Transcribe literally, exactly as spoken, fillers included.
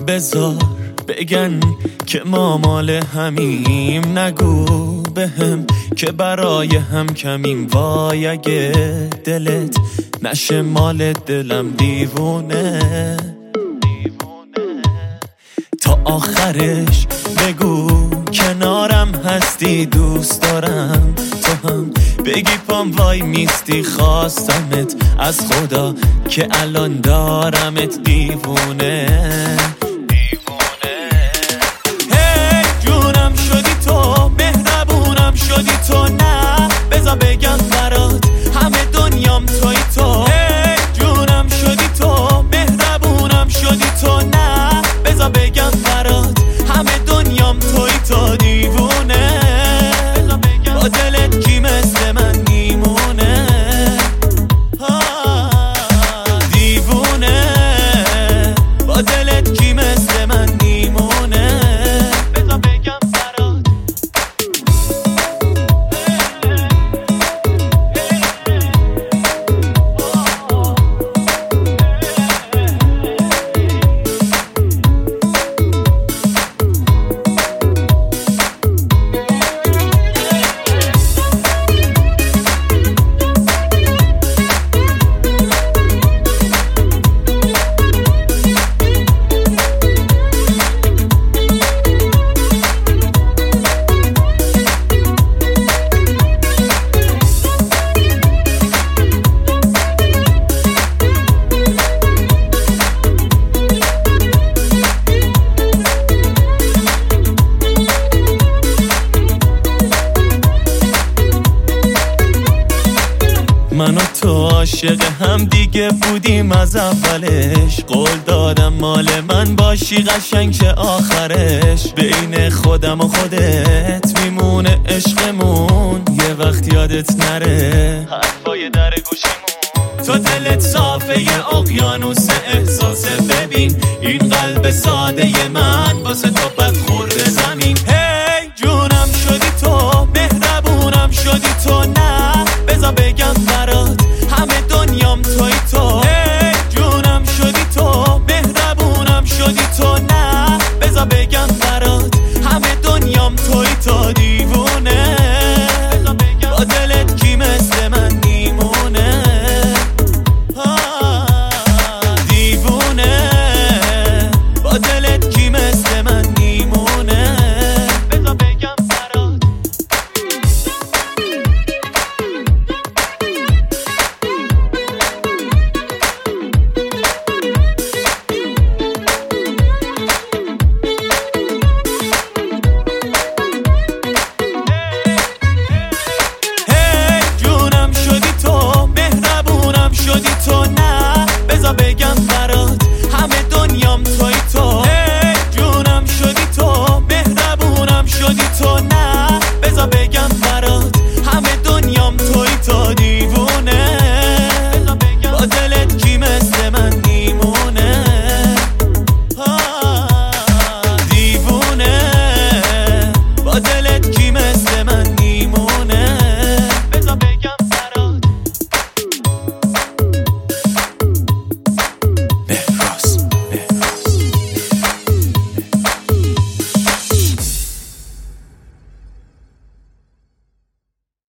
بذار بگن که ما مال همیم، نگو بهم که برای هم کمیم. وای اگه دلت نشه مال دلم دیوونه، تا آخرش بگو کنارم هستی، دوست دارم تو هم بگی پام وای میستی. خواستمت از خدا که الان دارمت دیوونه دیوونه. هی جونم شدی تو، مهربونم شدی تو، نه بذار بگم برات همه دنیام توی تو. هی جونم شدی تو، مهربونم شدی تو، نه بذار بگم برات همه دنیام توی تو. دیوونه با دلت کی مثل من میمونه، دیوونه با دلت کی مثل من میمونه. بذار بگم برات من و تو عاشق هم دیگه بودیم از اولش، قول دادم مال من باشی قشنگ شه آخرش. بین خودم و خودت میمونه عشقمون، یه وقت یادت نره حرفای در گوشمون. تو دلت صافه یه اقیانوس احساسه، ببین این قلب ساده من واسه تو بد خورده زمین. هی جونم شدی تو، مهربونم شدی تو، نه بذار بگم برات همه دنیام توی تو. هی جونم شدی تو، مهربونم شدی تو، نه بذار بگم برات همه دنیام توی تو. دیوونه با دلت کی مثل من میمونه، دیوونه با دلت کی مثل من میمونه. بذار بگم برات شدی تو، نه بذار بگم